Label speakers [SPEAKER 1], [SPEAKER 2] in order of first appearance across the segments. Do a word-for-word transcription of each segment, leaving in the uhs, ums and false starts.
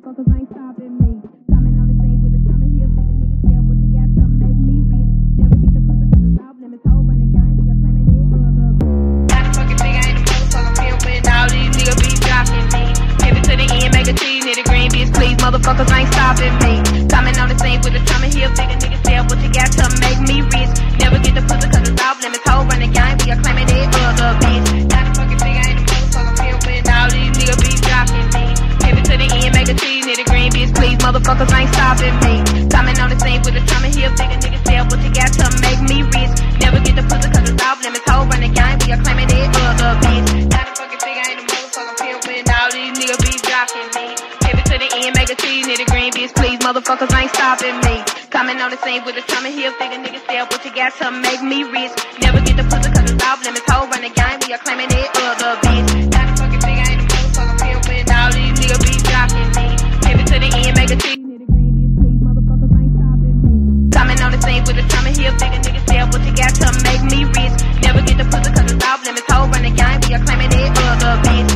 [SPEAKER 1] motherfuckers ain't stopping me. Coming on the scene with a time and he'll figure niggas sell what you got to make me rich. Never get the pussy cause it's off limits. Whole run the game, we are claiming it other. Got a fucking figure, ain't a motherfucker pimpin'. All these niggas be dropping me. Heavy to the end, make a cheese, nitty green, bitch, please, motherfuckers ain't stopping me. Coming on the scene with a time and he'll figure niggas sell what you got to make me rich. Never get the pussy cause it's off limits. Whole run the game, we are claiming it other, bitch. Got a fucking figure, ain't a motherfucker pimpin'. All these niggas be dropping me. Heavy to the end, make a cheese, nitty green, bitch, please, motherfuckers ain't stopping me. Coming on the scene with a time and he'll figure niggas sell what you got to make me rich. Never get the pussy cause it's off limits. Whole run the game, we are claiming it other, bitch. Got a fucking figure, ain't a motherfucker pimpin'. All these niggas be dropping me. Heavy to the end, make a cheese, nitty green, bitch, please, motherfuckers ain't stopping me. Coming on the scene with a time and he'll figure niggas sell what you got to make me rich. Never get the pussy cause it's off limits. Whole run the game, we are claiming it other, bitch. Got a fucking figure, ain't a motherfucker pimpin'. All these niggas be dropping me. Heavy to the end, make a cheese, nitty green, bitch, please, motherfuckers ain't stopping me. Coming on the scene with a time and he'll figure niggas sell what you got to make me rich. Never get the pussy cause it's off limits. Whole run the game, we are claiming it other, bitch.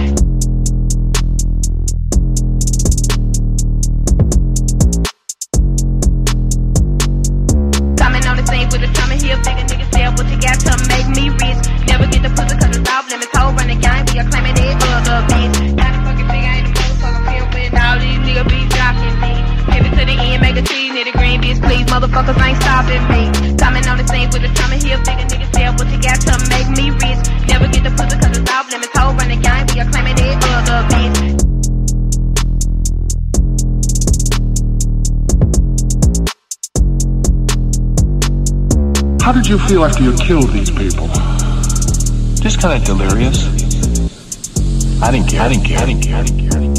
[SPEAKER 1] With a time and he'll figure niggas sell what you got to make me rich. Never get the pussy cause it's off limits. Whole run the game, we are claiming it other, bitch. Got a fucking figure, ain't a motherfucker pimpin'. All these niggas be dropping me. Heavy to the end, make a cheese, nitty green, bitch, please, motherfuckers ain't stopping me. Coming on the scene with a time and he'll figure niggas sell what you got to make me rich. Never get the pussy cause it's off limits. Whole run the game, we are claiming it other, bitch.
[SPEAKER 2] How did you feel after you killed these people?
[SPEAKER 3] Just kind of delirious. I didn't care. I didn't care. I didn't care. I didn't care.